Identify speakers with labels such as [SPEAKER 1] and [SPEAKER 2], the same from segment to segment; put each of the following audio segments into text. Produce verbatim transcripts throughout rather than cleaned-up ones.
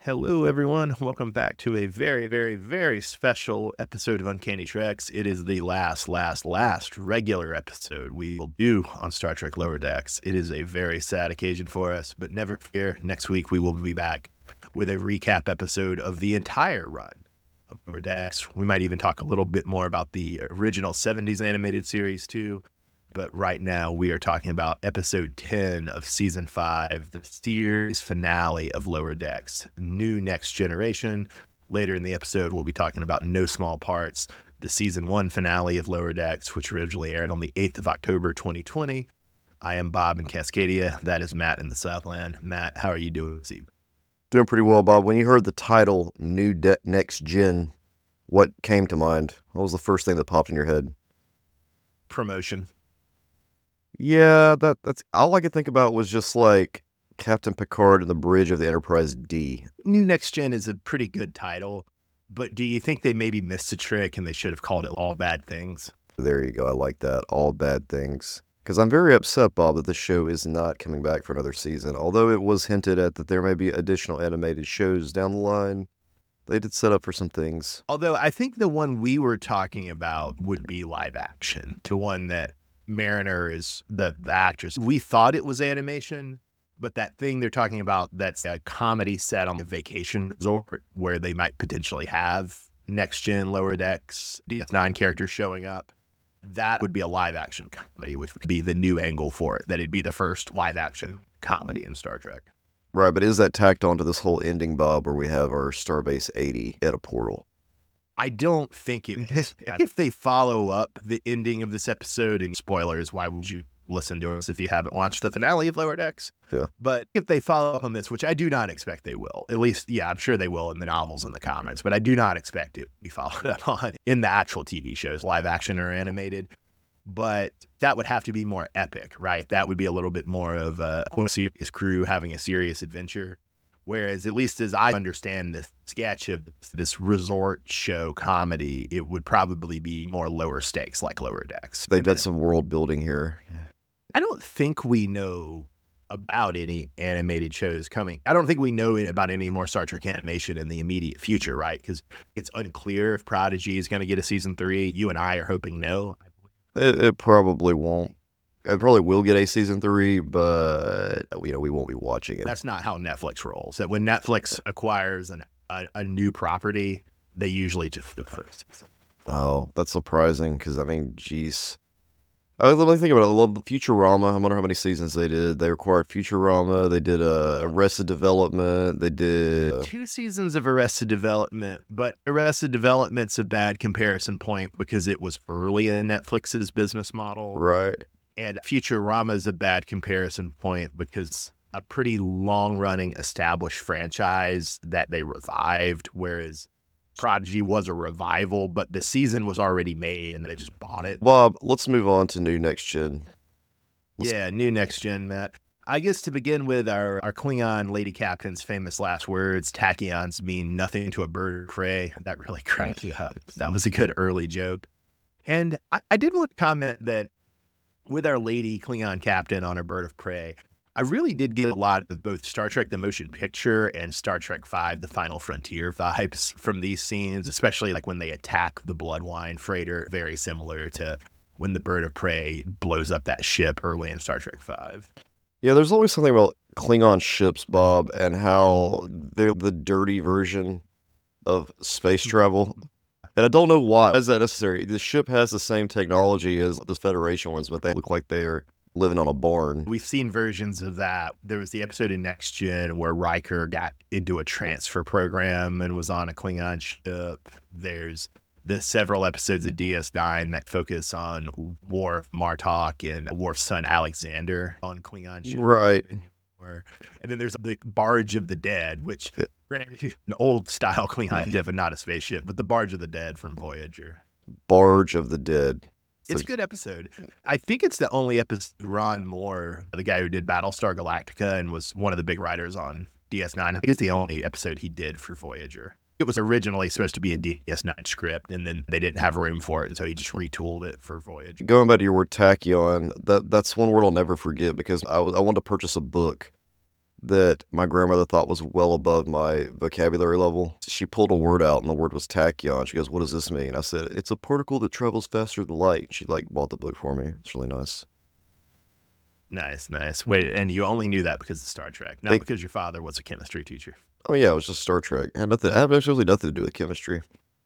[SPEAKER 1] Hello, everyone. Welcome back to a very, very, very special episode of Uncanny Treks. It is the last, last, last regular episode we will do on Star Trek Lower Decks. It is a very sad occasion for us, but never fear. Next week, we will be back with a recap episode of the entire run of Lower Decks. We might even talk a little bit more about the original seventies animated series, too. But right now, we are talking about episode ten of season five, the series finale of Lower Decks, New Next Generation. Later in the episode, we'll be talking about No Small Parts, the season one finale of Lower Decks, which originally aired on the eighth of October, twenty twenty. I am Bob in Cascadia. That is Matt in the Southland. Matt, how are you doing this evening?
[SPEAKER 2] Doing pretty well, Bob. When you heard the title, New De- Next Gen, what came to mind? What was the first thing that popped in your head?
[SPEAKER 1] Promotion.
[SPEAKER 2] Yeah, that that's all I could think about was just like Captain Picard and the bridge of the Enterprise D.
[SPEAKER 1] New Next Gen is a pretty good title, but do you think they maybe missed a trick and they should have called it All Bad Things?
[SPEAKER 2] There you go. I like that. All bad things. Because I'm very upset, Bob, that the show is not coming back for another season. Although it was hinted at that there may be additional animated shows down the line, they did set up for some things.
[SPEAKER 1] Although I think the one we were talking about would be live action, the one that Mariner is the, the actress. We thought it was animation, but that thing they're talking about, that's a comedy set on a vacation resort where they might potentially have Next Gen Lower Decks D S nine characters showing up. That would be a live action comedy, which would be the new angle for it, that it'd be the first live action comedy in Star Trek.
[SPEAKER 2] Right, but is that tacked onto this whole ending, Bob, where we have our Starbase eighty at a portal?
[SPEAKER 1] I don't think it is. If they follow up the ending of this episode, and spoilers, why would you listen to us if you haven't watched the finale of Lower Decks?
[SPEAKER 2] Yeah.
[SPEAKER 1] But if they follow up on this, which I do not expect they will, at least, yeah, I'm sure they will in the novels and the comics, but I do not expect it to be followed up on in the actual T V shows, live action or animated. But that would have to be more epic, right? That would be a little bit more of a serious crew having a serious adventure. Whereas, at least as I understand the sketch of this resort show comedy, it would probably be more lower stakes, like Lower Decks.
[SPEAKER 2] They've done some world building here.
[SPEAKER 1] I don't think we know about any animated shows coming. I don't think we know about any more Star Trek animation in the immediate future, right? Because it's unclear if Prodigy is going to get a season three. You and I are hoping no.
[SPEAKER 2] It, it probably won't. It probably will get a season three, but you know we won't be watching it.
[SPEAKER 1] That's not how Netflix rolls. That when Netflix acquires an, a, a new property, they usually just do first.
[SPEAKER 2] Oh, that's surprising because I mean, geez. I was literally thinking about it. I love Futurama. I wonder how many seasons they did. They acquired Futurama. They did uh, Arrested Development. They did uh,
[SPEAKER 1] two seasons of Arrested Development, but Arrested Development's a bad comparison point because it was early in Netflix's business model.
[SPEAKER 2] Right.
[SPEAKER 1] And Futurama is a bad comparison point because a pretty long-running established franchise that they revived, whereas Prodigy was a revival, but the season was already made and they just bought it.
[SPEAKER 2] Bob, let's move on to New Next Gen.
[SPEAKER 1] Let's... Yeah, New Next Gen, Matt. I guess to begin with, our, our Klingon lady captain's famous last words, tachyons mean nothing to a bird of prey. That really cracked me up. That was a good early joke. And I, I did want to comment that with our lady Klingon captain on her bird of prey, I really did get a lot of both Star Trek the Motion Picture and Star Trek five the Final Frontier vibes from these scenes, especially like when they attack the Bloodwine freighter, very similar to when the bird of prey blows up that ship early in Star Trek five.
[SPEAKER 2] Yeah, there's always something about Klingon ships, Bob, and how they're the dirty version of space travel. And I don't know why. Why is that necessary? The ship has the same technology as the Federation ones, but they look like they're living on a barn.
[SPEAKER 1] We've seen versions of that. There was the episode in Next Gen where Riker got into a transfer program and was on a Klingon ship. There's the several episodes of D S nine that focus on Worf Martok and Worf's son Alexander on Klingon ship.
[SPEAKER 2] Right.
[SPEAKER 1] And then there's the Barge of the Dead, which an old style Klingon ship and not a spaceship, but the Barge of the Dead from Voyager.
[SPEAKER 2] Barge of the Dead.
[SPEAKER 1] It's a good episode. I think it's the only episode Ron Moore, the guy who did Battlestar Galactica and was one of the big writers on D S nine, I think it's the only episode he did for Voyager. It was originally supposed to be a D S nine script, and then they didn't have room for it, and so he just retooled it for Voyager.
[SPEAKER 2] Going back to your word tachyon, that, that's one word I'll never forget because I, was, I wanted to purchase a book that my grandmother thought was well above my vocabulary level. She pulled a word out, and the word was tachyon. She goes, "What does this mean?" I said, "It's a particle that travels faster than light." She like bought the book for me. It's really nice.
[SPEAKER 1] Nice, nice. Wait, and you only knew that because of Star Trek, not
[SPEAKER 2] They,
[SPEAKER 1] because your father was a chemistry teacher.
[SPEAKER 2] oh yeah, it was just Star Trek. It had nothing. It had absolutely nothing to do with chemistry.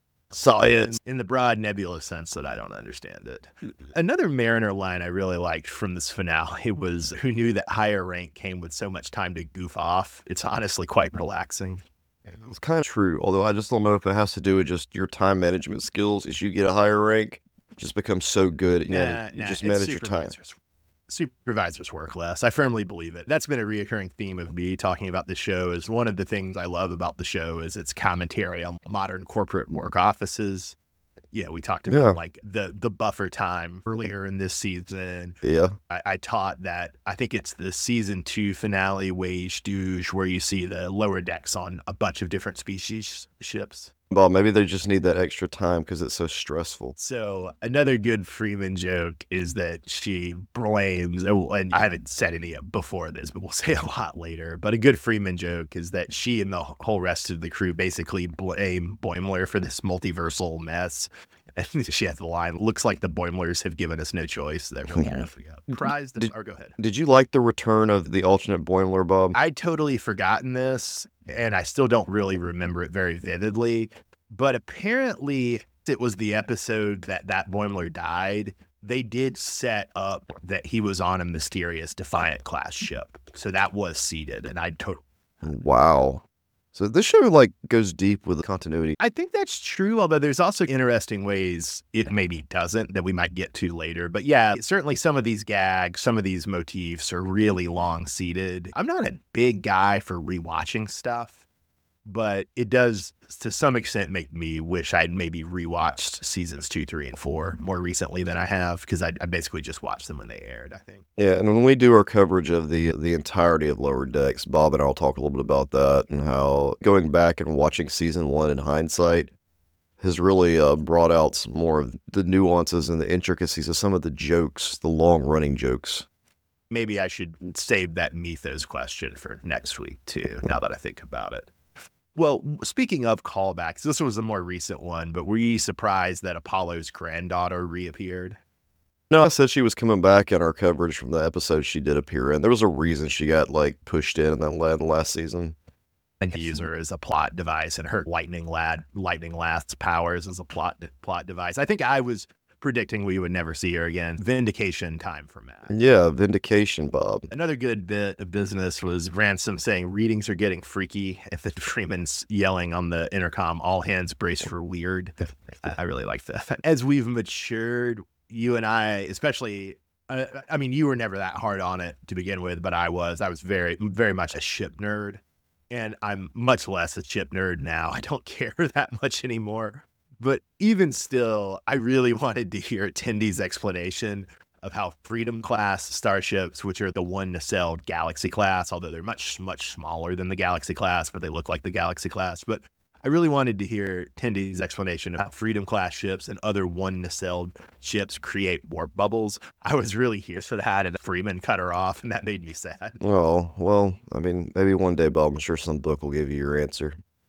[SPEAKER 1] Science in the broad nebulous sense that I don't understand it. Another Mariner line I really liked from this finale was, "Who knew that higher rank came with so much time to goof off?" It's honestly quite relaxing.
[SPEAKER 2] It's kind of true, although I just don't know if it has to do with just your time management skills. As you get a higher rank, you just become so good, you,
[SPEAKER 1] Nah,
[SPEAKER 2] know, you
[SPEAKER 1] nah,
[SPEAKER 2] just
[SPEAKER 1] it's
[SPEAKER 2] manage your time.
[SPEAKER 1] supervisors. Supervisors work less. I firmly believe it. That's been a reoccurring theme of me talking about the show. Is one of the things I love about the show is its commentary on modern corporate work offices. Yeah, we talked about
[SPEAKER 2] Yeah,
[SPEAKER 1] like the the buffer time earlier in this season.
[SPEAKER 2] yeah.
[SPEAKER 1] I, I taught that I think it's the season two finale, Wage Douche, where you see the lower decks on a bunch of different species ships.
[SPEAKER 2] Well, maybe they just need that extra time because it's so stressful.
[SPEAKER 1] So another good Freeman joke is that she blames, and I haven't said any before this, but we'll say a lot later. But a good Freeman joke is that she and the whole rest of the crew basically blame Boimler for this multiversal mess. And she has the line, "Looks like the Boimlers have given us no choice." That really kind of surprised.
[SPEAKER 2] Did,
[SPEAKER 1] Or go ahead.
[SPEAKER 2] did you like the return of the alternate Boimler, Bob?
[SPEAKER 1] I'd totally forgotten this, and I still don't really remember it very vividly. But apparently, it was the episode that that Boimler died. They did set up that he was on a mysterious Defiant class ship, so that was seeded, and I totally.
[SPEAKER 2] Wow. So this show like goes deep with the continuity.
[SPEAKER 1] I think that's true, although there's also interesting ways it maybe doesn't that we might get to later. But yeah, certainly some of these gags, some of these motifs are really long seated. I'm not a big guy for rewatching stuff, but it does to some extent make me wish I'd maybe rewatched seasons two, three, and four more recently than I have, because I, I basically just watched them when they aired, I think.
[SPEAKER 2] Yeah, and when we do our coverage of the the entirety of Lower Decks, Bob and I'll talk a little bit about that and how going back and watching season one in hindsight has really uh, brought out some more of the nuances and the intricacies of some of the jokes, the long running jokes.
[SPEAKER 1] Maybe I should save that Mythos question for next week too, now that I think about it. Well, speaking of callbacks, this was a more recent one, but were you surprised that Apollo's granddaughter reappeared?
[SPEAKER 2] No, I said she was coming back in our coverage from the episode she did appear in. There was a reason she got like pushed in in that la- last season.
[SPEAKER 1] And use her as a plot device, and her lightning lad, lightning last's powers as a plot plot device. I think I was predicting we would never see her again. Vindication time for Matt.
[SPEAKER 2] Yeah, vindication, Bob.
[SPEAKER 1] Another good bit of business was Ransom saying readings are getting freaky. If the Freeman's yelling on the intercom, "All hands brace for weird." I, I really like that. As we've matured, you and I, especially, uh, I mean, you were never that hard on it to begin with, but I was. I was very, very much a ship nerd, and I'm much less a ship nerd now. I don't care that much anymore. But even still, I really wanted to hear Tendy's explanation of how Freedom class starships, which are the one nacelled Galaxy class, although they're much, much smaller than the Galaxy class, but they look like the Galaxy class. But I really wanted to hear Tendy's explanation of how Freedom class ships and other one nacelled ships create warp bubbles. I was really here for that, and Freeman cut her off, and that made me sad.
[SPEAKER 2] Well, well, I mean, maybe one day, Bob, I'm sure some book will give you your answer.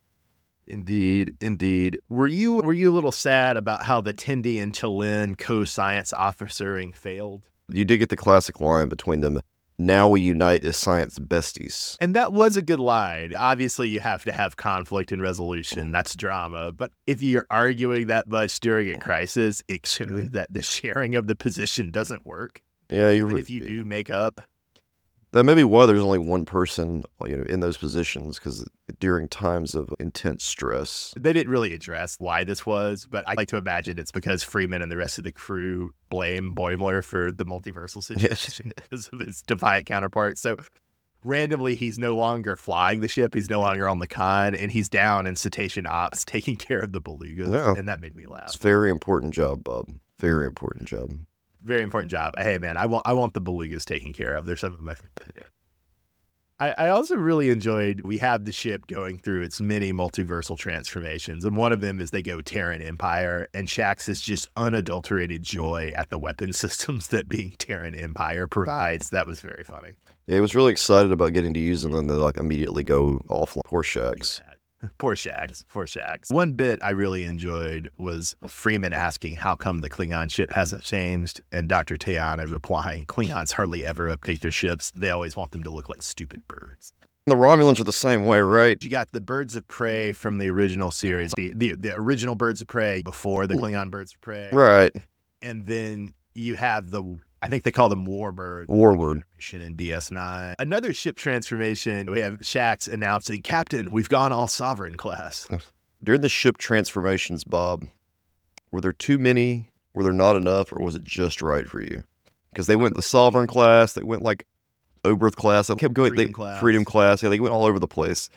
[SPEAKER 1] Indeed, indeed. Were you were you a little sad about how the Tendi and T'Lyn co-science officering failed?
[SPEAKER 2] You did get the classic line between them. Now we unite as science besties.
[SPEAKER 1] And that was a good line. Obviously, you have to have conflict and resolution. That's drama. But if you're arguing that much during a crisis, it shows that the sharing of the position doesn't work.
[SPEAKER 2] Yeah, you.
[SPEAKER 1] Even if you do make up.
[SPEAKER 2] That may be why there's only one person, you know, in those positions, because during times of intense stress.
[SPEAKER 1] They didn't really address why this was, but I like to imagine it's because Freeman and the rest of the crew blame Boimler for the multiversal situation because of his Defiant counterpart. So randomly, he's no longer flying the ship. He's no longer on the con, and he's down in Cetacean Ops taking care of the belugas.
[SPEAKER 2] Yeah.
[SPEAKER 1] And that made me laugh.
[SPEAKER 2] It's a very important job, Bob. Very important job.
[SPEAKER 1] Very important job. Hey, man, I want I want the belugas taken care of. They're some of my favorite. I, I also really enjoyed, we have the ship going through its many multiversal transformations. And one of them is they go Terran Empire, and Shaxx is just unadulterated joy at the weapon systems that being Terran Empire provides. That was very funny.
[SPEAKER 2] Yeah, he was really excited about getting to use them, and then they like immediately go offline. Poor Shaxx.
[SPEAKER 1] Poor Shaxx. Poor Shaxx. One bit I really enjoyed was Freeman asking how come the Klingon ship hasn't changed, and Doctor Tiana replying, Klingons hardly ever update their ships. They always want them to look like stupid birds.
[SPEAKER 2] The Romulans are the same way, right?
[SPEAKER 1] You got the Birds of Prey from the original series, the, the, the original Birds of Prey before the Klingon Birds of Prey.
[SPEAKER 2] Right.
[SPEAKER 1] And then you have the, I think they call them Warbird.
[SPEAKER 2] Warbird.
[SPEAKER 1] In D S nine. Another ship transformation, we have Shaxx announcing, Captain, we've gone all Sovereign class.
[SPEAKER 2] During the ship transformations, Bob, were there too many, were there not enough, or was it just right for you? Because they went the Sovereign class, they went like Oberth class, they kept going,
[SPEAKER 1] Freedom
[SPEAKER 2] they,
[SPEAKER 1] class.
[SPEAKER 2] Freedom class, yeah, they went all over the place.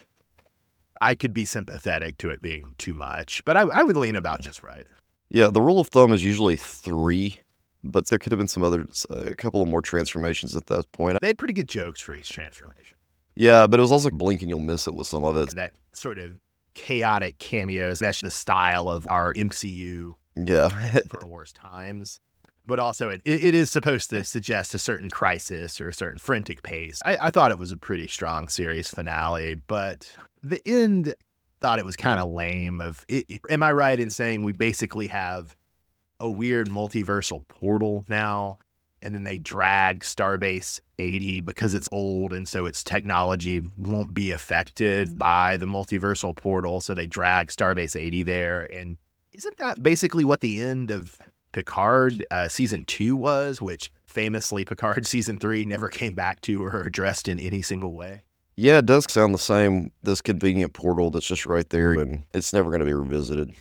[SPEAKER 1] I could be sympathetic to it being too much, but I, I would lean about just right.
[SPEAKER 2] Yeah, the rule of thumb is usually three, but there could have been some other, uh, a couple of more transformations at that point.
[SPEAKER 1] They had pretty good jokes for each transformation.
[SPEAKER 2] Yeah, but it was also blink and you'll miss it with some of it.
[SPEAKER 1] That sort of chaotic cameos, that's the style of our M C U
[SPEAKER 2] Yeah.
[SPEAKER 1] for the worst times. But also, it, it is supposed to suggest a certain crisis or a certain frantic pace. I, I thought it was a pretty strong series finale, but the end, thought it was kind of lame. Of it, it, am I right in saying we basically have a weird multiversal portal now, and then they drag Starbase eighty because it's old, and so its technology won't be affected by the multiversal portal, so they drag Starbase eighty there. And isn't that basically what the end of Picard uh, season two was, which famously Picard season three never came back to or addressed in any single way?
[SPEAKER 2] Yeah, it does sound the same, this convenient portal that's just right there, and it's never going to be revisited.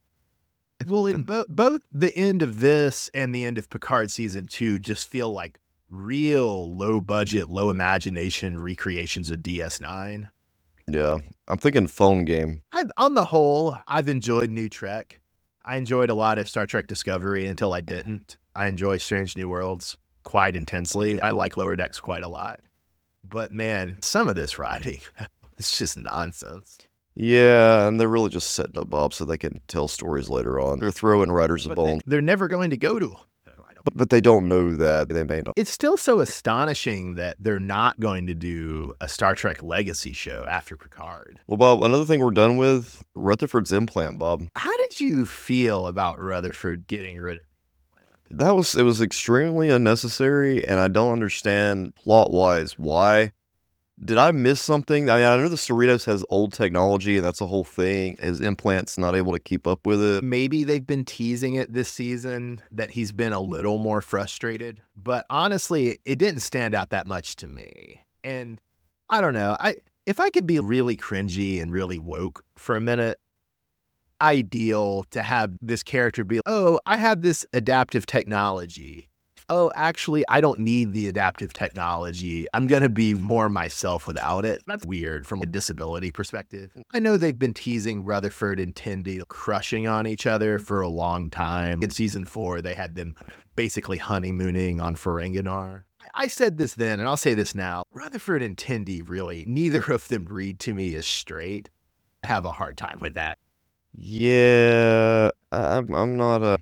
[SPEAKER 1] Well, in bo- both the end of this and the end of Picard season two just feel like real low budget, low imagination recreations of D S nine.
[SPEAKER 2] Yeah, I'm thinking phone game.
[SPEAKER 1] I, on the whole, I've enjoyed New Trek. I enjoyed a lot of Star Trek Discovery until I didn't. I enjoy Strange New Worlds quite intensely. I like Lower Decks quite a lot. But man, some of this writing, it's just nonsense.
[SPEAKER 2] Yeah, and they're really just setting up Bob so they can tell stories later on. They're throwing writers a
[SPEAKER 1] But
[SPEAKER 2] bone.
[SPEAKER 1] they, they're never going to go to.
[SPEAKER 2] But, but they don't know that. They may not.
[SPEAKER 1] It's still so astonishing that they're not going to do a Star Trek Legacy show after Picard.
[SPEAKER 2] Well, Bob, another thing we're done with, Rutherford's implant, Bob.
[SPEAKER 1] How did you feel about Rutherford getting rid of it?
[SPEAKER 2] That was, it was extremely unnecessary, and I don't understand plot-wise why. Did I miss something? I mean, I know the Cerritos has old technology, and that's a whole thing. His implant's not able to keep up with it.
[SPEAKER 1] Maybe they've been teasing it this season, that he's been a little more frustrated. But honestly, it didn't stand out that much to me. And I don't know. I if I could be really cringy and really woke for a minute, ideal to have this character be, oh, I have this adaptive technology. Oh, actually, I don't need the adaptive technology. I'm going to be more myself without it. That's weird from a disability perspective. I know they've been teasing Rutherford and Tendi crushing on each other for a long time. In season four, they had them basically honeymooning on Ferenginar. I said this then, and I'll say this now. Rutherford and Tendi, really, neither of them read to me as straight. I have a hard time with that.
[SPEAKER 2] Yeah, I'm, I'm not a...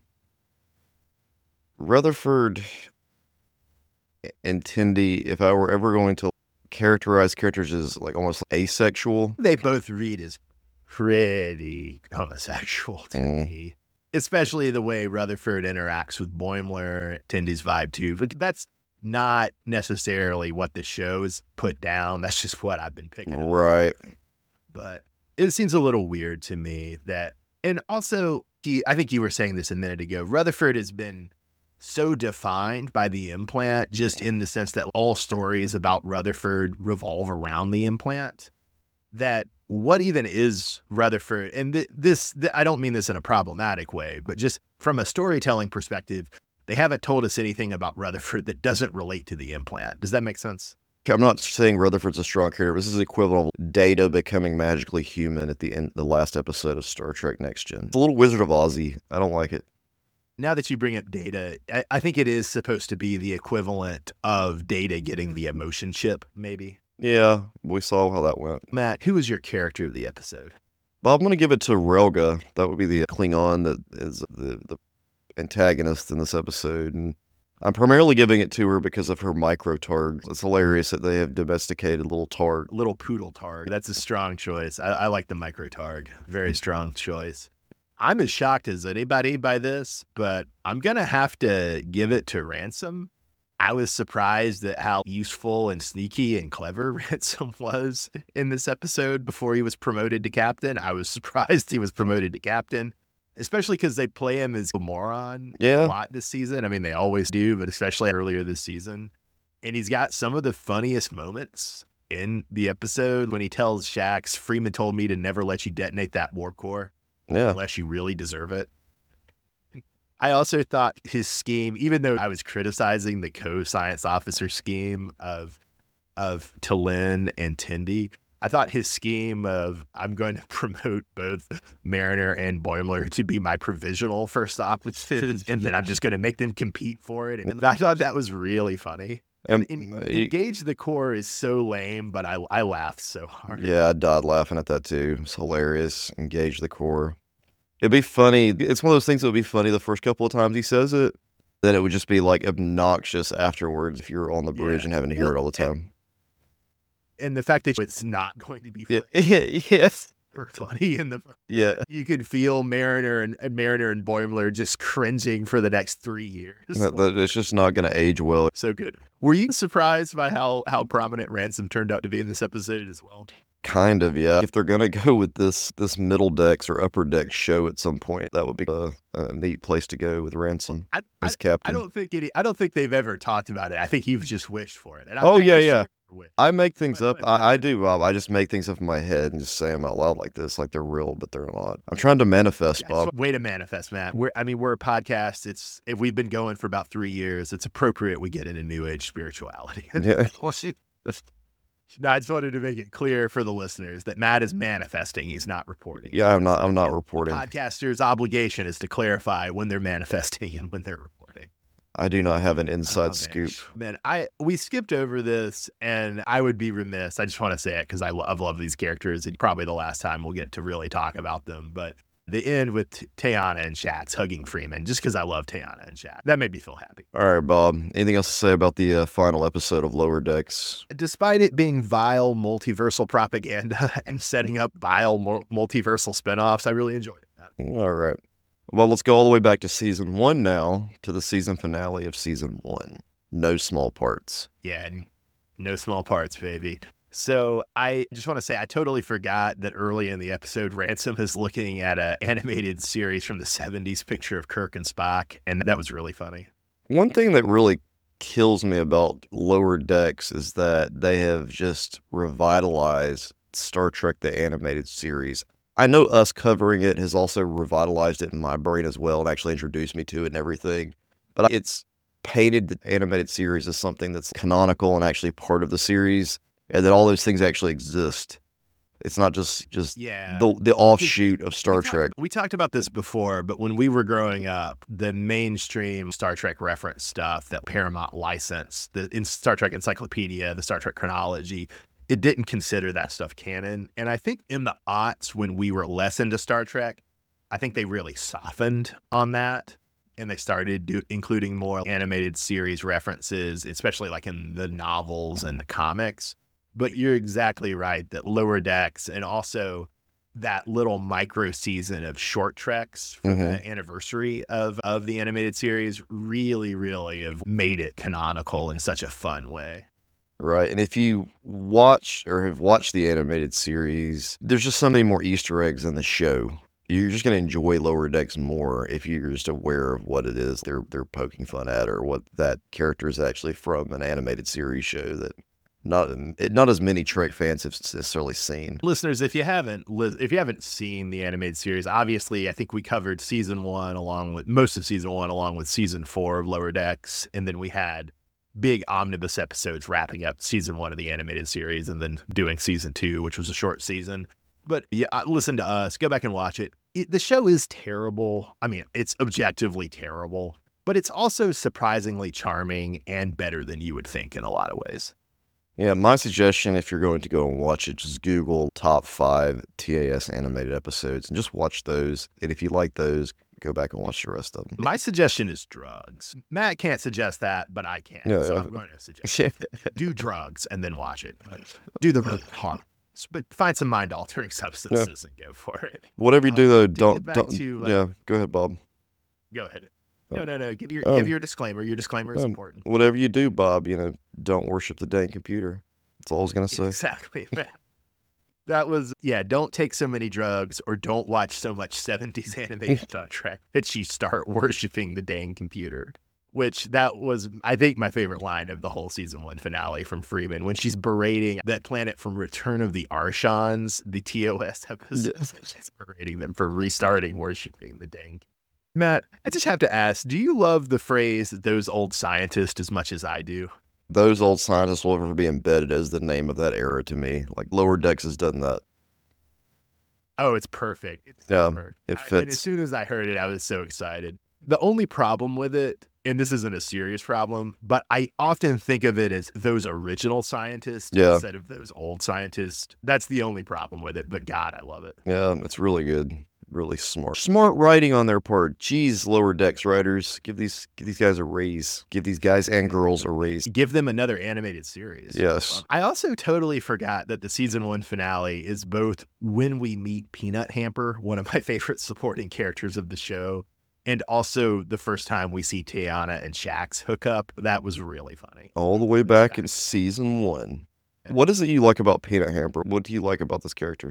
[SPEAKER 2] Rutherford and Tendi, if I were ever going to characterize characters as like almost asexual.
[SPEAKER 1] They both read as pretty homosexual to
[SPEAKER 2] Mm.
[SPEAKER 1] me. Especially the way Rutherford interacts with Boimler, Tendi's vibe too. But that's not necessarily what the show is put down. That's just what I've been picking up.
[SPEAKER 2] Right.
[SPEAKER 1] But it seems a little weird to me that, and also, he, I think you were saying this a minute ago, Rutherford has been so defined by the implant, just in the sense that all stories about Rutherford revolve around the implant, that what even is Rutherford? And th- this, th- I don't mean this in a problematic way, but just from a storytelling perspective, they haven't told us anything about Rutherford that doesn't relate to the implant. Does that make sense?
[SPEAKER 2] I'm not saying Rutherford's a strong character. This is the equivalent of Data becoming magically human at the end, the last episode of Star Trek Next Gen. It's a little Wizard of Ozzy. I don't like it.
[SPEAKER 1] Now that you bring up Data, I, I think it is supposed to be the equivalent of Data getting the emotion chip, maybe.
[SPEAKER 2] Yeah, we saw how that went.
[SPEAKER 1] Matt, who was your character of the episode?
[SPEAKER 2] Well, I'm going to give it to Relga. That would be the Klingon that is the, the antagonist in this episode. And I'm primarily giving it to her because of her micro targ. It's hilarious that they have domesticated little targ.
[SPEAKER 1] Little poodle targ. That's a strong choice. I, I like the micro targ. Very strong choice. I'm as shocked as anybody by this, but I'm going to have to give it to Ransom. I was surprised at how useful and sneaky and clever Ransom was in this episode before he was promoted to captain. I was surprised he was promoted to captain, especially because they play him as a moron
[SPEAKER 2] Yeah.
[SPEAKER 1] a lot this season. I mean, they always do, but especially earlier this season. And he's got some of the funniest moments in the episode when he tells Shax, Freeman told me to never let you detonate that warp core
[SPEAKER 2] Yeah.
[SPEAKER 1] unless you really deserve it. I also thought his scheme, even though I was criticizing the co-science officer scheme of of T'Lyn and Tendi, I thought his scheme of I'm going to promote both Mariner and Boimler to be my provisional first officers, and then I'm just going to make them compete for it. And I thought that was really funny.
[SPEAKER 2] And,
[SPEAKER 1] And
[SPEAKER 2] uh,
[SPEAKER 1] Engage the Core is so lame, but I I laughed so hard.
[SPEAKER 2] yeah, I died laughing at that too. It's hilarious. Engage the core. It'd be funny. It's one of those things that would be funny the first couple of times he says it. Then it would just be like obnoxious afterwards if you're on the bridge
[SPEAKER 1] Yeah.
[SPEAKER 2] and having to hear it all the time.
[SPEAKER 1] And the fact that it's not going to be
[SPEAKER 2] Yeah.
[SPEAKER 1] funny,
[SPEAKER 2] Yes.
[SPEAKER 1] funny in the
[SPEAKER 2] Yeah.
[SPEAKER 1] you could feel Mariner and and Mariner and Boimler just cringing for the next three years.
[SPEAKER 2] That- that- it's just not going to age well.
[SPEAKER 1] So good. Were you surprised by how how prominent Ransom turned out to be in this episode as well?
[SPEAKER 2] Kind of, yeah. If they're gonna go with this this middle decks or upper deck show at some point, that would be a, a neat place to go with Ransom
[SPEAKER 1] I, I,
[SPEAKER 2] as captain.
[SPEAKER 1] I don't think any. I don't think they've ever talked about it. I think you've just wished for it. And I,
[SPEAKER 2] Oh,
[SPEAKER 1] I
[SPEAKER 2] yeah,
[SPEAKER 1] wish
[SPEAKER 2] yeah.
[SPEAKER 1] you would.
[SPEAKER 2] I make things
[SPEAKER 1] Wait,
[SPEAKER 2] up.
[SPEAKER 1] wait,
[SPEAKER 2] I, I do, Bob. I just make things up in my head and just say them out loud like this, like they're real, but they're not. I'm trying to manifest,
[SPEAKER 1] Yeah,
[SPEAKER 2] Bob.
[SPEAKER 1] it's- way to manifest, man. We're, I mean, we're a podcast. It's if we've been going for about three years, it's appropriate we get into New Age spirituality.
[SPEAKER 2] Yeah.
[SPEAKER 1] Well, she- No, I just wanted to make it clear for the listeners that Matt is manifesting. He's not reporting.
[SPEAKER 2] Yeah, I'm not. I'm not reporting.
[SPEAKER 1] Podcaster's obligation is to clarify when they're manifesting and when they're reporting.
[SPEAKER 2] I do not have an
[SPEAKER 1] Oh,
[SPEAKER 2] inside
[SPEAKER 1] man.
[SPEAKER 2] scoop.
[SPEAKER 1] Man, I we skipped over this, and I would be remiss. I just want to say it because I love, love these characters. It's probably the last time we'll get to really talk about them. But the end with T- Tayana and Shatz hugging Freeman, just because I love Tayana and Shatz, that made me feel happy.
[SPEAKER 2] All right, Bob. Anything else to say about the uh, final episode of Lower Decks?
[SPEAKER 1] Despite it being vile multiversal propaganda and setting up vile mul- multiversal spinoffs, I really enjoyed it.
[SPEAKER 2] All right. Well, let's go all the way back to season one now, to the season finale of season one. No small parts.
[SPEAKER 1] Yeah, and no small parts, baby. So I just want to say I totally forgot that early in the episode, Ransom is looking at an animated series from the seventies picture of Kirk and Spock, and that was really funny.
[SPEAKER 2] One thing that really kills me about Lower Decks is that they have just revitalized Star Trek the animated series. I know us covering it has also revitalized it in my brain as well and actually introduced me to it and everything. But it's painted the animated series as something that's canonical and actually part of the series, and that all those things actually exist. It's not just just
[SPEAKER 1] Yeah.
[SPEAKER 2] the the offshoot of Star
[SPEAKER 1] We talked-
[SPEAKER 2] Trek.
[SPEAKER 1] We talked about this before, but when we were growing up, the mainstream Star Trek reference stuff that Paramount licensed, the in Star Trek Encyclopedia, the Star Trek chronology, it didn't consider that stuff canon. And I think in the aughts, when we were less into Star Trek, I think they really softened on that. And they started do, including more animated series references, especially like in the novels and the comics. But you're exactly right that Lower Decks and also that little micro season of short treks for the anniversary of, of the animated series really, really have made it canonical in such a fun way.
[SPEAKER 2] Right. And if you watch or have watched the animated series, there's just so many more Easter eggs in the show. You're just going to enjoy Lower Decks more if you're just aware of what it is they're they're poking fun at, or what that character is actually from an animated series show that not not as many Trek fans have necessarily seen.
[SPEAKER 1] Listeners, if you haven't li- if you haven't seen the animated series, obviously I think we covered season one along with most of season one along with season four of Lower Decks, and then we had big omnibus episodes wrapping up season one of the animated series and then doing season two, which was a short season. But yeah, listen to us, go back and watch it. it. The show is terrible. I mean, it's objectively terrible, but it's also surprisingly charming and better than you would think in a lot of ways.
[SPEAKER 2] Yeah, my suggestion, if you're going to go and watch it, just Google top five T A S animated episodes and just watch those. And if you like those, go back and watch the rest of them.
[SPEAKER 1] My suggestion is drugs. Matt can't suggest that, but I can.
[SPEAKER 2] Yeah,
[SPEAKER 1] so
[SPEAKER 2] yeah.
[SPEAKER 1] I'm going to suggest do drugs and then watch it. Do the really hard, but find some mind altering substances and go for it.
[SPEAKER 2] Whatever you do, though,
[SPEAKER 1] Um, to
[SPEAKER 2] don't
[SPEAKER 1] get back
[SPEAKER 2] don't.
[SPEAKER 1] to, uh,
[SPEAKER 2] yeah, go ahead, Bob.
[SPEAKER 1] Go ahead. No, no, no. Give your
[SPEAKER 2] Um,
[SPEAKER 1] give your disclaimer. Your disclaimer is
[SPEAKER 2] um,
[SPEAKER 1] important.
[SPEAKER 2] Whatever you do, Bob, you know, don't worship the dang computer. That's all I was gonna say.
[SPEAKER 1] Exactly. That was, yeah, don't take so many drugs or don't watch so much seventies animation Star Trek that you start worshiping the dang computer. Which that was, I think, my favorite line of the whole season one finale from Freeman when she's berating that planet from Return of the Archons, the T O S episodes. She's berating them for restarting worshiping the dang. Matt, I just have to ask, do you love the phrase "those old scientists" as much as I do?
[SPEAKER 2] Those old scientists will ever be embedded as the name of that era to me. Like Lower Decks has done that.
[SPEAKER 1] Oh, it's perfect. It's
[SPEAKER 2] Yeah,
[SPEAKER 1] perfect.
[SPEAKER 2] it
[SPEAKER 1] I- and
[SPEAKER 2] fits.
[SPEAKER 1] as soon as I heard it, I was so excited. The only problem with it, and this isn't a serious problem, but I often think of it as those original scientists
[SPEAKER 2] Yeah.
[SPEAKER 1] instead of those old scientists. That's the only problem with it. But God, I love it.
[SPEAKER 2] Yeah, it's really good. Really smart. Smart writing on their part. Jeez, Lower Decks writers, give these give these guys a raise. Give these guys and girls a raise.
[SPEAKER 1] Give them another animated series.
[SPEAKER 2] Yes.
[SPEAKER 1] I also totally forgot that the season one finale is both when we meet Peanut Hamper, one of my favorite supporting characters of the show, and also the first time we see Tiana and Shax hook up. That was really funny.
[SPEAKER 2] All the way back in season one. What is it you like about Peanut Hamper? What do you like about this character?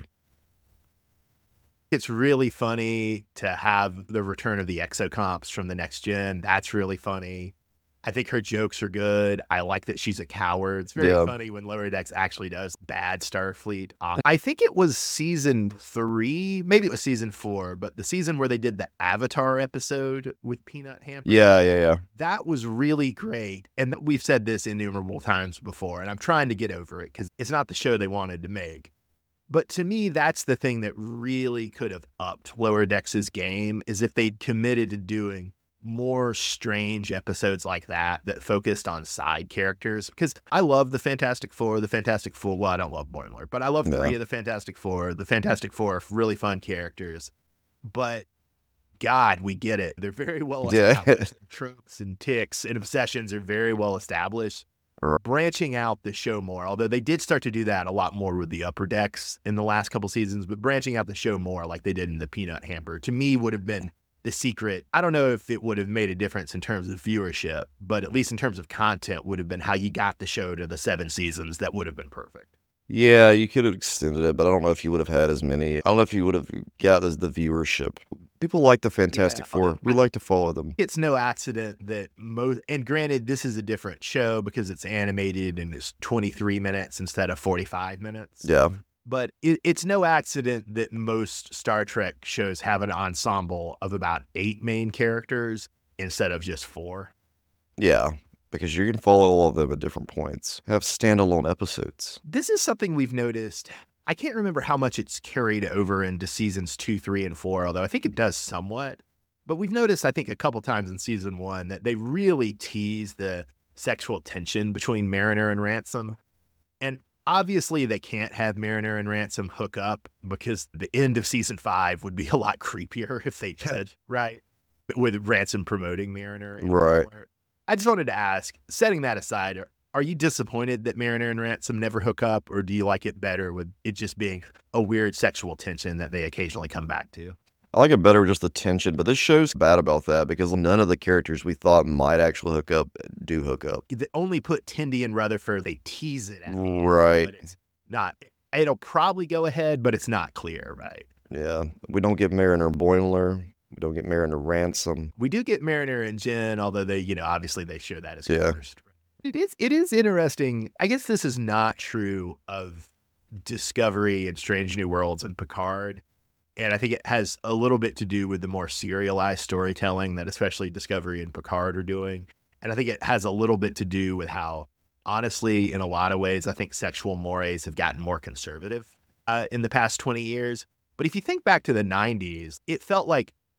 [SPEAKER 1] It's really funny to have the return of the exocomps from the next gen. That's really funny. I think her jokes are good. I like that she's a coward. It's very
[SPEAKER 2] Yeah.
[SPEAKER 1] funny when Lower Decks actually does bad Starfleet. Uh, I think it was season three, maybe it was season four, but the season where they did the Avatar episode with Peanut Hamper.
[SPEAKER 2] Yeah, yeah, yeah.
[SPEAKER 1] That was really great. And we've said this innumerable times before, and I'm trying to get over it because it's not the show they wanted to make. But to me, that's the thing that really could have upped Lower Decks' game is if they'd committed to doing more strange episodes like that that focused on side characters. Because I love the Fantastic Four, the Fantastic Four. Well, I don't love Boimler, but I love
[SPEAKER 2] No.
[SPEAKER 1] three of the Fantastic Four. The Fantastic Four are really fun characters. But God, we get it. They're very well
[SPEAKER 2] Yeah.
[SPEAKER 1] established. Tropes and ticks and obsessions are very well established.
[SPEAKER 2] Right.
[SPEAKER 1] Branching out the show more, although they did start to do that a lot more with the Upper Decks in the last couple seasons, but branching out the show more like they did in the Peanut Hamper, to me would have been the secret. I don't know if it would have made a difference in terms of viewership, but at least in terms of content would have been how you got the show to the seven seasons. That would have been perfect.
[SPEAKER 2] Yeah, you could have extended it, but I don't know if you would have had as many. I don't know if you would have got as the viewership. People like the Fantastic
[SPEAKER 1] Yeah.
[SPEAKER 2] Four. We like to follow them.
[SPEAKER 1] It's no accident that most, and granted, this is a different show because it's animated and it's twenty-three minutes instead of forty-five minutes.
[SPEAKER 2] Yeah.
[SPEAKER 1] But it, it's no accident that most Star Trek shows have an ensemble of about eight main characters instead of just four.
[SPEAKER 2] Yeah. Because you can follow all of them at different points. Have standalone episodes.
[SPEAKER 1] This is something we've noticed. I can't remember how much it's carried over into seasons two, three, and four, although I think it does somewhat. But we've noticed, I think, a couple times in season one that they really tease the sexual tension between Mariner and Ransom. And obviously, they can't have Mariner and Ransom hook up because the end of season five would be a lot creepier if they did, right? With Ransom promoting Mariner. and
[SPEAKER 2] Right.
[SPEAKER 1] Mariner. I just wanted to ask, setting that aside, are, are you disappointed that Mariner and Ransom never hook up, or do you like it better with it just being a weird sexual tension that they occasionally come back to?
[SPEAKER 2] I like it better with just the tension, but this show's bad about that because none of the characters we thought might actually hook up do hook up.
[SPEAKER 1] They only put Tindy and Rutherford, they tease it at the end,
[SPEAKER 2] Right.
[SPEAKER 1] but it's not, it'll probably go ahead, but it's not clear, right?
[SPEAKER 2] Yeah. We don't get Mariner Boimler. We don't get Mariner Ransom.
[SPEAKER 1] We do get Mariner and Jen, although they, you know, obviously they show that as
[SPEAKER 2] Yeah.
[SPEAKER 1] first. It is, it is interesting. I guess this is not true of Discovery and Strange New Worlds and Picard. And I think it has a little bit to do with the more serialized storytelling that especially Discovery and Picard are doing. And I think it has a little bit to do with how, honestly, in a lot of ways, I think sexual mores have gotten more conservative uh, in the past twenty years. But if you think back to the nineties, it felt like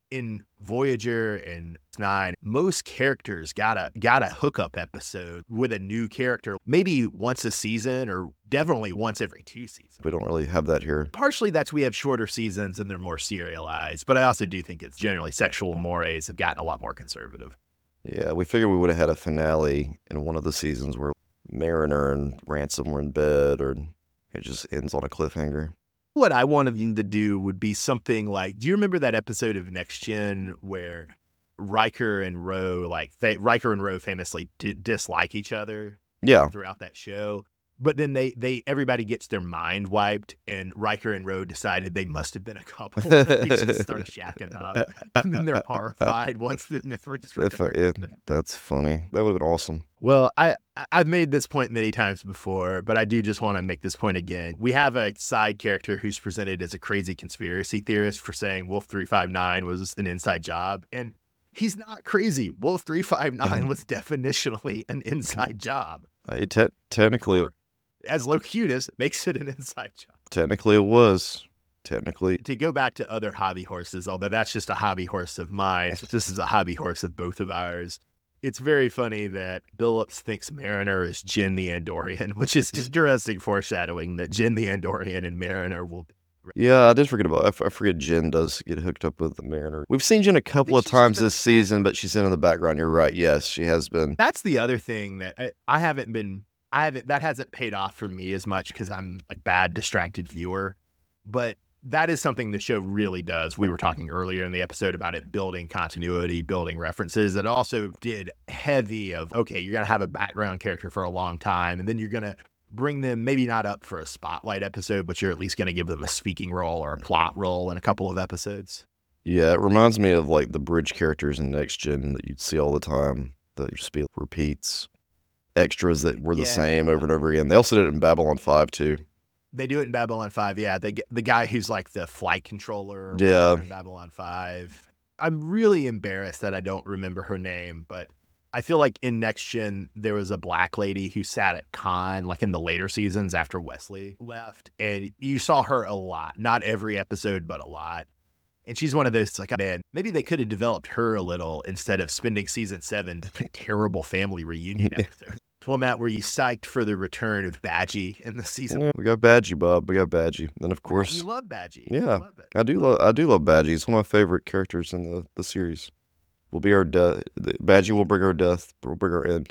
[SPEAKER 1] in Voyager and Nine, most characters got a got a hookup episode with a new character, maybe once a season or definitely once every two seasons.
[SPEAKER 2] We don't really have that here.
[SPEAKER 1] Partially that's we have shorter seasons and they're more serialized, but I also do think it's generally sexual mores have gotten a lot more conservative.
[SPEAKER 2] Yeah, we figured we would have had a finale in one of the seasons where Mariner and Ransom were in bed, or it just ends on a cliffhanger.
[SPEAKER 1] What I wanted them to do would be something like, do you remember that episode of Next Gen where Riker and Ro, like they, Riker and Ro famously d- dislike each other
[SPEAKER 2] Yeah.
[SPEAKER 1] throughout that show? But then they, they everybody gets their mind wiped, and Riker and Ro decided they must have been a couple. They just start shacking up, and then they're horrified once the memories
[SPEAKER 2] If I-
[SPEAKER 1] return.
[SPEAKER 2] it- that's funny. That would have been awesome.
[SPEAKER 1] Well, I, I- I've made this point many times before, but I do just want to make this point again. We have a side character who's presented as a crazy conspiracy theorist for saying Wolf three five nine was an inside job, and he's not crazy. Wolf three five nine was definitionally an inside job.
[SPEAKER 2] I, te- technically,
[SPEAKER 1] As Locutus makes it an inside job.
[SPEAKER 2] technically it was. Technically,
[SPEAKER 1] To go back to other hobby horses, although that's just a hobby horse of mine, this is a hobby horse of both of ours. It's very funny that Billups thinks Mariner is Jin the Andorian, which is interesting foreshadowing that Jin the Andorian and Mariner will.
[SPEAKER 2] yeah, I did forget about. I, f- I forget Jen does get hooked up with the Mariner. We've seen Jen a couple of
[SPEAKER 1] She's
[SPEAKER 2] times
[SPEAKER 1] been-
[SPEAKER 2] this season, but she's in the background. You're right. Yes, she has been.
[SPEAKER 1] That's the other thing that I, I haven't been. I haven't. That hasn't paid off for me as much because I'm a bad distracted viewer, but. That is something the show really does. We were talking earlier in the episode about it building continuity, building references. It also did heavy of, okay, you're going to have a background character for a long time, and then you're going to bring them maybe not up for a spotlight episode, but you're at least going to give them a speaking role or a plot role in a couple of episodes.
[SPEAKER 2] Yeah, it reminds me of like the bridge characters in Next Gen that you'd see all the time. That just be repeats, extras that were the
[SPEAKER 1] Yeah.
[SPEAKER 2] same over and over again. They also did it in Babylon five too.
[SPEAKER 1] They do it in Babylon five. Yeah, they get the guy who's like the flight controller or
[SPEAKER 2] Yeah.
[SPEAKER 1] whatever in Babylon five. I'm really embarrassed that I don't remember her name, but I feel like in Next Gen, there was a black lady who sat at Con, like in the later seasons after Wesley left. And you saw her a lot, not every episode, but a lot. And she's one of those, like, man, maybe they could have developed her a little instead of spending season seven to pick terrible family reunion episodes. Well, Matt, were you psyched for the return of Badgie in the season?
[SPEAKER 2] Yeah, we got Badgie, Bob. We got Badgie, and of
[SPEAKER 1] You
[SPEAKER 2] course,
[SPEAKER 1] love Badgie.
[SPEAKER 2] Yeah.
[SPEAKER 1] You love it.
[SPEAKER 2] I do love. I do love Badgie. He's one of my favorite characters in the, the series. Will be our death. Badgie will bring our death. Will bring our end.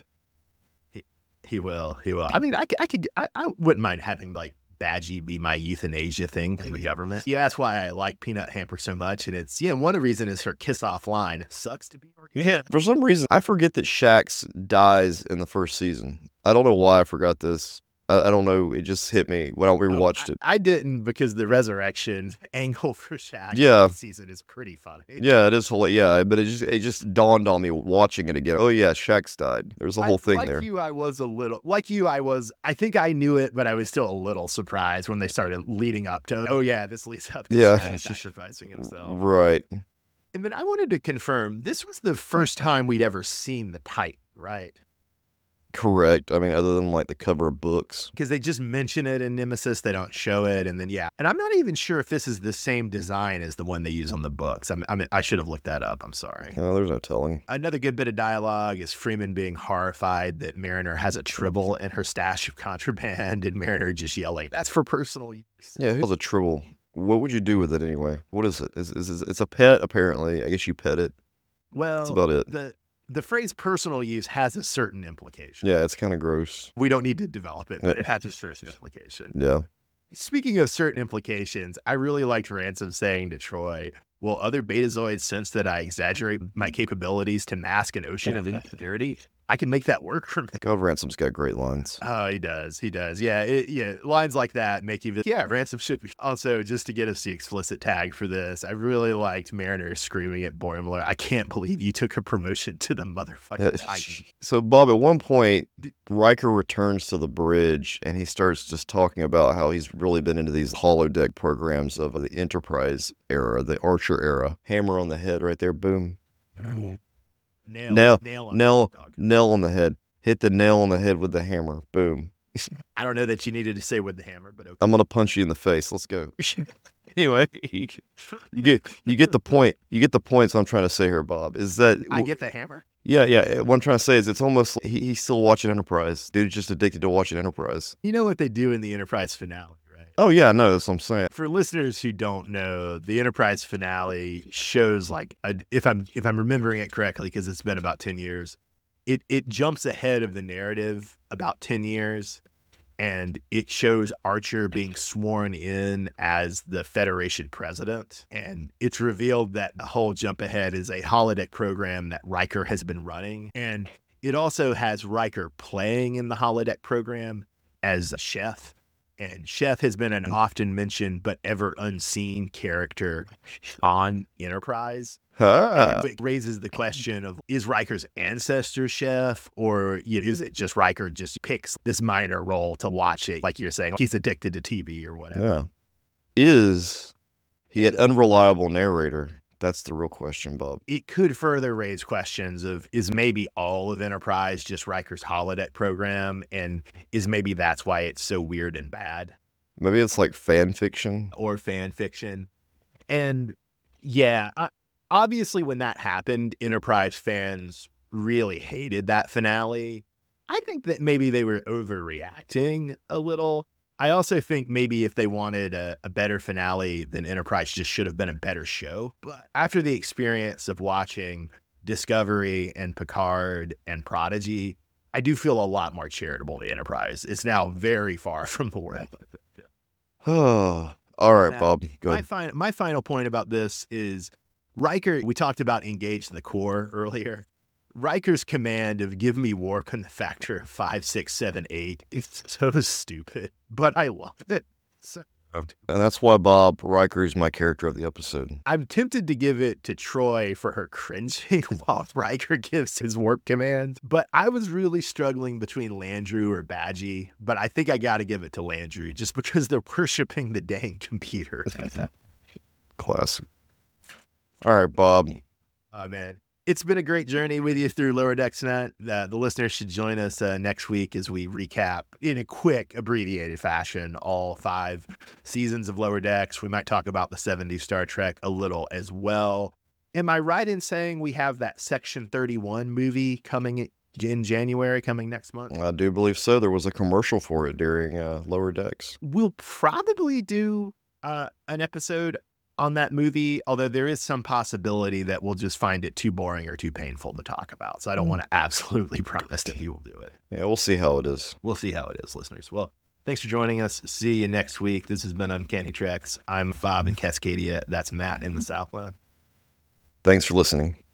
[SPEAKER 1] He will. He will. I mean, I, could- I could. I, I wouldn't mind having like Badgie be my euthanasia thing for the government. Yeah, that's why I like Peanut Hamper so much. And it's yeah, one of the reasons is her kiss off line. Sucks to be organic.
[SPEAKER 2] Yeah. For some reason, I forget that Shax dies in the first season. I don't know why I forgot this. I, I don't know. It just hit me when I rewatched it.
[SPEAKER 1] I, I didn't because the resurrection angle for Shaq
[SPEAKER 2] Yeah.
[SPEAKER 1] this season is pretty funny.
[SPEAKER 2] Yeah, it is whole. Yeah, but it just it just dawned on me watching it again. Oh yeah, Shax died. There's a whole
[SPEAKER 1] I-
[SPEAKER 2] thing
[SPEAKER 1] like
[SPEAKER 2] there.
[SPEAKER 1] you, I was a little like you. I was. I think I knew it, but I was still a little surprised when they started leading up to. Oh yeah, this leads up to
[SPEAKER 2] Yeah.
[SPEAKER 1] Shaq sacrificing himself.
[SPEAKER 2] Right.
[SPEAKER 1] And then I wanted to confirm this was the first time we'd ever seen the Titan, right?
[SPEAKER 2] Correct. I mean, other than like the cover of books.
[SPEAKER 1] Because they just mention it in Nemesis, they don't show it, and then yeah. And I'm not even sure if this is the same design as the one they use on the books. I mean, I, mean, I should have looked that up. I'm sorry.
[SPEAKER 2] Oh, there's no telling.
[SPEAKER 1] Another good bit of dialogue is Freeman being horrified that Mariner has a tribble in her stash of contraband, and Mariner just yelling, "That's for personal use."
[SPEAKER 2] Yeah, who's a tribble? What would you do with it anyway? What is it? Is is is- it's a pet apparently? I guess you pet it.
[SPEAKER 1] Well,
[SPEAKER 2] That's about it.
[SPEAKER 1] the the phrase "personal use" has a certain implication.
[SPEAKER 2] Yeah, it's kind of gross.
[SPEAKER 1] We don't need to develop it, but it has a certain implication.
[SPEAKER 2] Yeah.
[SPEAKER 1] Speaking of certain implications, I really liked Ransom saying to Troy, "Will other Betazoids sense that I exaggerate my capabilities to mask an ocean of insecurity? I can make that work for me."
[SPEAKER 2] God, Ransom's got great lines.
[SPEAKER 1] Oh, he does. He does. Yeah. It, yeah. Lines like that make you, yeah, Ransom should be. Also, just to get us the explicit tag for this, I really liked Mariner screaming at Boimler, "I can't believe you took a promotion to the motherfucking Titan."
[SPEAKER 2] So, Bob, at one point, Riker returns to the bridge and he starts just talking about how he's really been into these holodeck programs of the Enterprise era, the Archer era. Hammer on the head right there. Boom.
[SPEAKER 1] Nail.
[SPEAKER 2] Nail-
[SPEAKER 1] Nail. on
[SPEAKER 2] nail-
[SPEAKER 1] the dog.
[SPEAKER 2] Nail on the head. Hit the nail on the head with the hammer. Boom.
[SPEAKER 1] I don't know that you needed to say with the hammer, but okay.
[SPEAKER 2] I'm going to punch you in the face. Let's go.
[SPEAKER 1] anyway,
[SPEAKER 2] you get you get the point. You get the points I'm trying to say here, Bob. Is that
[SPEAKER 1] I get the hammer.
[SPEAKER 2] Yeah, yeah. What I'm trying to say is it's almost like he, he's still watching Enterprise. Dude's just addicted to watching Enterprise.
[SPEAKER 1] You know what they do in the Enterprise finale, right?
[SPEAKER 2] Oh, yeah, no, that's what I'm saying.
[SPEAKER 1] For listeners who don't know, the Enterprise finale shows like, a, if I'm if I'm remembering it correctly, because it's been about ten years, it it jumps ahead of the narrative about ten years. And it shows Archer being sworn in as the Federation president. And it's revealed that the whole jump ahead is a holodeck program that Riker has been running. And it also has Riker playing in the holodeck program as a chef. And Chef has been an often mentioned but ever unseen character on Enterprise.
[SPEAKER 2] Huh.
[SPEAKER 1] It raises the question of, is Riker's ancestor Chef, or you know, is it just Riker just picks this minor role to watch it? Like you're saying, he's addicted to T V or whatever.
[SPEAKER 2] Yeah. Is he an unreliable narrator? That's the real question, Bob.
[SPEAKER 1] It could further raise questions of, is maybe all of Enterprise just Riker's holodeck program? And is maybe that's why it's so weird and bad?
[SPEAKER 2] Maybe it's like fan fiction.
[SPEAKER 1] Or fan fiction. And yeah, I, obviously when that happened, Enterprise fans really hated that finale. I think that maybe they were overreacting a little. I also think maybe if they wanted a, a better finale, then Enterprise just should have been a better show. But after the experience of watching Discovery and Picard and Prodigy, I do feel a lot more charitable to Enterprise. It's now very far from the world.
[SPEAKER 2] Oh, all right,
[SPEAKER 1] Now,
[SPEAKER 2] Bob. Go
[SPEAKER 1] My,
[SPEAKER 2] ahead.
[SPEAKER 1] fin- my final point about this is Riker, we talked about engage the core earlier. Riker's command of give me warp in the factor of five, six, seven, eight. It's so stupid, but I love it. So,
[SPEAKER 2] And that's why Bob Riker is my character of the episode.
[SPEAKER 1] I'm tempted to give it to Troy for her cringing while Riker gives his warp command, but I was really struggling between Landru or Badgie, but I think I got to give it to Landru just because they're worshiping the dang computer.
[SPEAKER 2] Classic. All right, Bob.
[SPEAKER 1] Oh, man. It's been a great journey with you through Lower Decks Net. Uh, the listeners should join us uh, next week as we recap in a quick, abbreviated fashion all five seasons of Lower Decks. We might talk about the seventies Star Trek a little as well. Am I right in saying we have that Section thirty-one movie coming in January, coming next month?
[SPEAKER 2] I do believe so. There was a commercial for it during uh, Lower Decks.
[SPEAKER 1] We'll probably do uh, an episode on that movie, although there is some possibility that we'll just find it too boring or too painful to talk about. So I don't want to absolutely promise that we will do it.
[SPEAKER 2] Yeah, we'll see how it is.
[SPEAKER 1] We'll see how it is, listeners. Well, thanks for joining us. See you next week. This has been Uncanny Treks. I'm Bob in Cascadia. That's Matt in the Southland.
[SPEAKER 2] Thanks for listening.